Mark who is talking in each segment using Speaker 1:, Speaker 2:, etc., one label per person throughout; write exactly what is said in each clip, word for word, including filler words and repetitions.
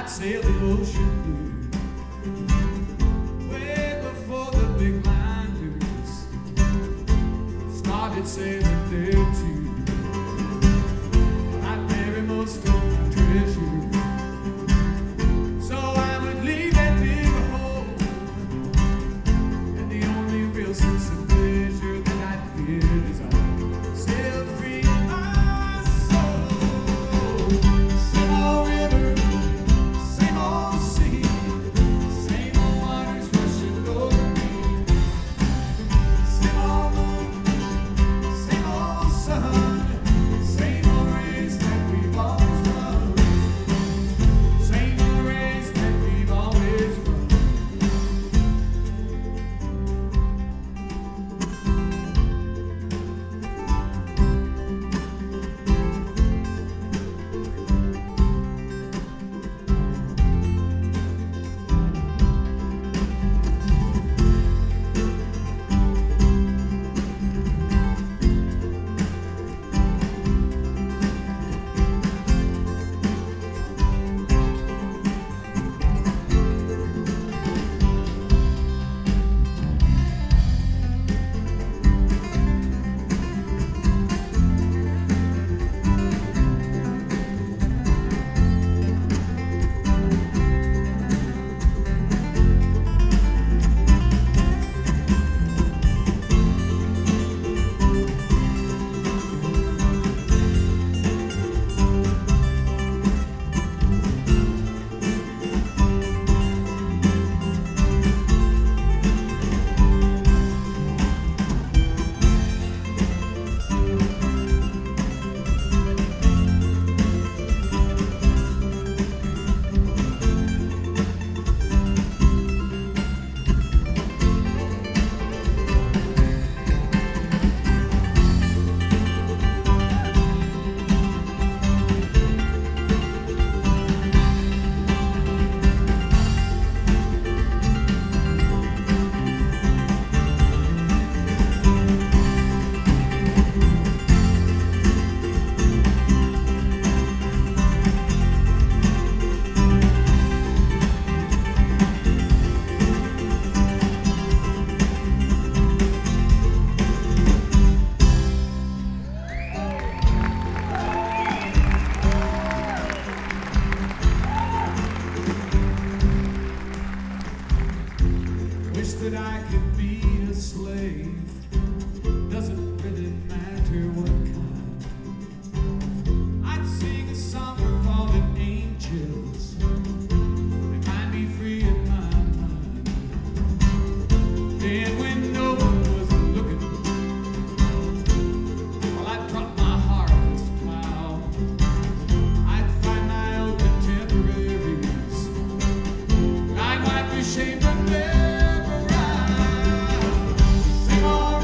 Speaker 1: I'd sail the ocean blue way before the big liners started sailing there too. I'd bury most of my treasure, so I would leave that big hole, and the only real sense of pleasure that I'd get is I'd sail free in my soul. Same old river, same old sea, same old waters rushing over me. Same old moon, same old sun, same old race that we've always run. Same old race that we've always run. Wish that I could be a slave. Doesn't really matter what kind. I'd sing a song for fallen angels. They might be free in my mind. Then when no one was looking, well, I'd drop my harvest plow. I'd find my old contemporaries. I'd wipe the shame from them. Same old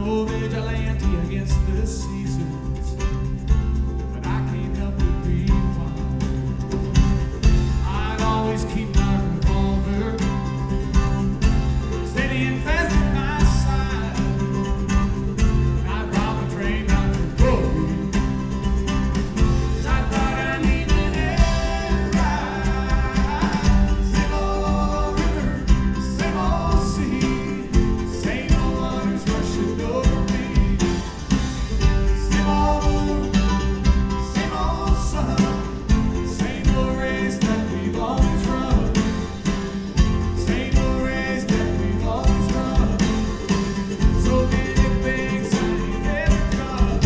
Speaker 1: no vigilante against the seasons, but I can't help but be wild. I'd always keep my revolver steady and fast at my side. I'd rob a train down the road, 'cause I thought I needed a ride. Same old river, same old sea, same old waters rushing over me. Same old moon, same old sun, same old race that we've always run. Same old race that we've always run. So many things I ain't ever done.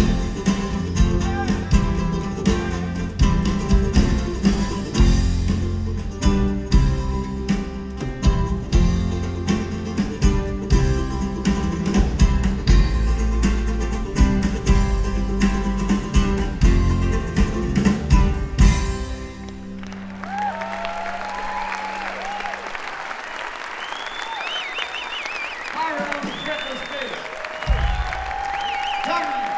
Speaker 1: Fire on the fretless bass. Come on.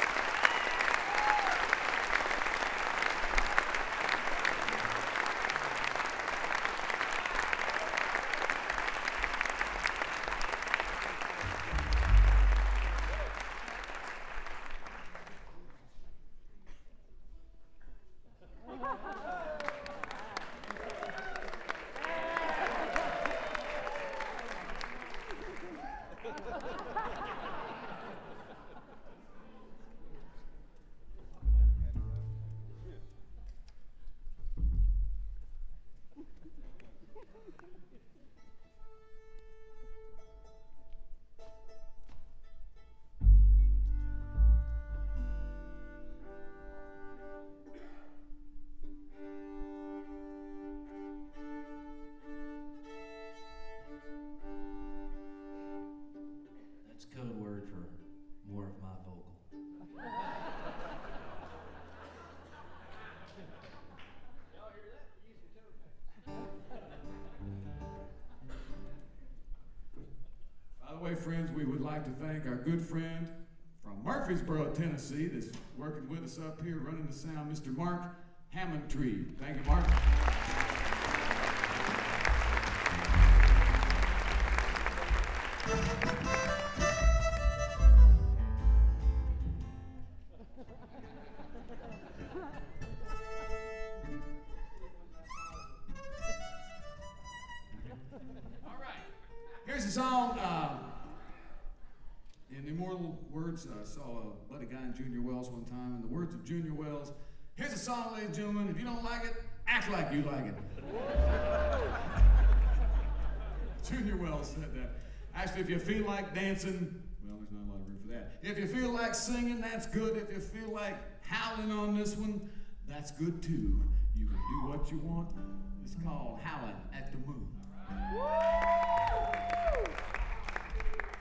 Speaker 2: That's code word for more of my vocal.
Speaker 1: By the way, friends, we would like to thank our good friend from Murfreesboro, Tennessee, that's working with us up here, running the sound, Mister Mark Hammondtree. Thank you, Mark. All right. Here's a song. Uh, in immortal words, I saw a buddy guy in Junior Wells one time. In the words of Junior Wells, here's a song, ladies and gentlemen. If you don't like it, act like you like it. Junior Wells said that. Actually, if you feel like dancing, well, there's not a lot of room for that. If you feel like singing, that's good. If you feel like howling on this one, that's good too. You can do what you want. It's called Howling at the Moon.